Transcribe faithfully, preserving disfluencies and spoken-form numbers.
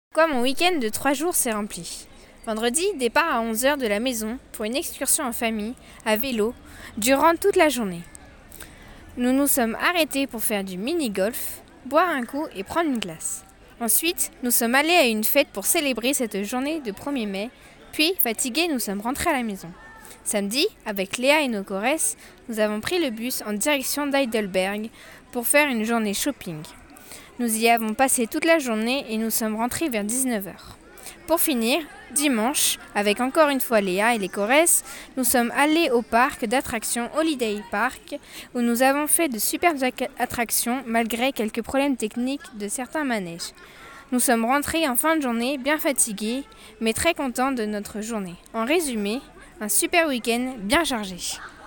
Quoi, mon week-end de trois jours s'est rempli. Vendredi, départ à onze heures de la maison pour une excursion en famille, à vélo, durant toute la journée. Nous nous sommes arrêtés pour faire du mini-golf, boire un coup et prendre une glace. Ensuite, nous sommes allés à une fête pour célébrer cette journée de premier mai, puis, fatigués, nous sommes rentrés à la maison. Samedi, avec Léa et nos coresses, nous avons pris le bus en direction d'Heidelberg pour faire une journée shopping. Nous y avons passé toute la journée et nous sommes rentrés vers dix-neuf heures. Pour finir, dimanche, avec encore une fois Léa et les coresses, nous sommes allés au parc d'attractions Holiday Park où nous avons fait de superbes attractions malgré quelques problèmes techniques de certains manèges. Nous sommes rentrés en fin de journée bien fatigués mais très contents de notre journée. En résumé, un super week-end bien chargé.